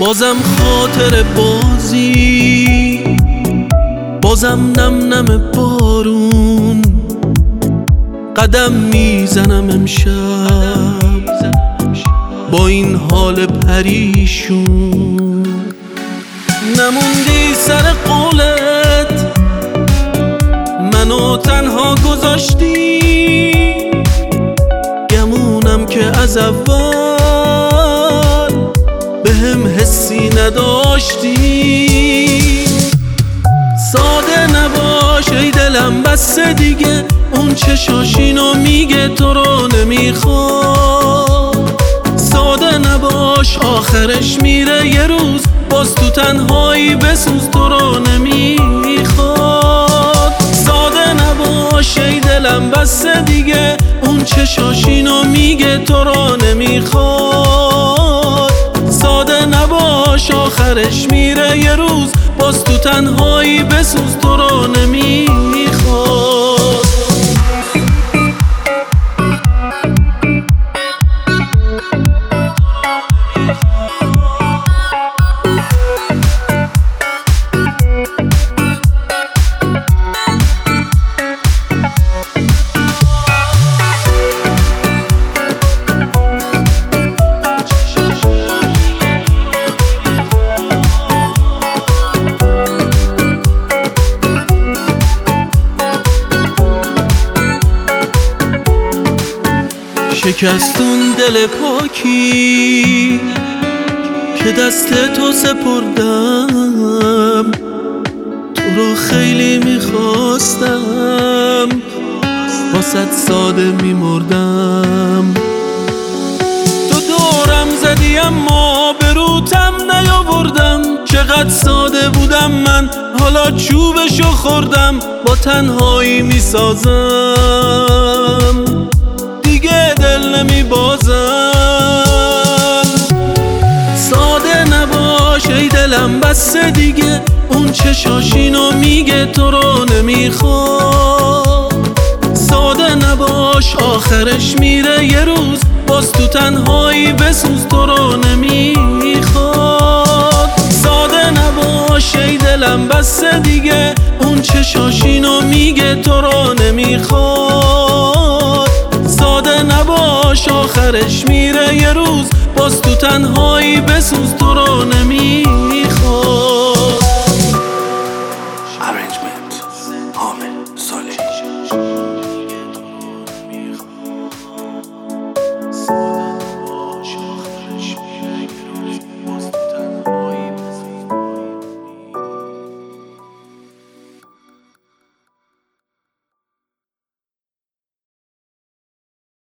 بازم خاطر بازی، بازم نم نم بارون، قدم میزنم امشب با این حال پریشون. نموندی سر قولت، منو تنها گذاشتی، گمونم که از اول بهم حسی نداشتی. ساده نباش ای دلم بس دیگه، اون چشاشینو میگه تو رو نمیخواد. ساده نباش آخرش میره یه روز، باز تو تنهایی بسوز تو رو نمیخواد. ساده نباش ای دلم بس دیگه، اون چشاشینو میگه تو رو نمیخواد. ساده نباش آخرش میره یه روز، باز تو تنهایی بسوز تو رو نمیخواد. شکستون دل پاکی که دست تو سپردم، تو رو خیلی میخواستم، واسه ساده میمردم. تو دورم زدی اما به روتم نیاوردم، چقدر ساده بودم من، حالا چوبشو خوردم، با تنهایی میسازم، دیگه دل نمیبازم. ساده نباش ای دلم بس دیگه، اون چشاشینو میگه تو رو نمیخواد. ساده نباش آخرش میره یه روز، باز تو تنهایی بسوز تو رو نمیخواد. ساده نباش ای دلم بس دیگه، اون چشاشینو میگه تو رو نمیخواد. ساده نباش آخرش میره یه روز، باز تو تنهایی بسوز تو رو نمیخواد. Arrangement.